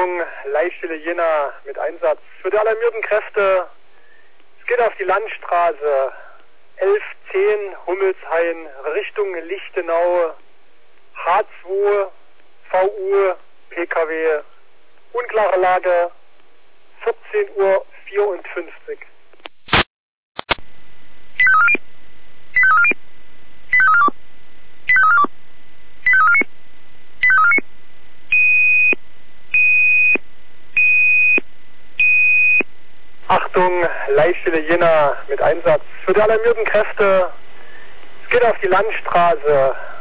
Achtung, Leitstelle Jena mit Einsatz für die alarmierten Kräfte. Es geht auf die Landstraße 1110 Hummelshain Richtung Lichtenau, H2, VU, PKW, unklare Lage, 14:54 Uhr. Achtung, Leitstelle Jena mit Einsatz für die alarmierten Kräfte. Es geht auf die Landstraße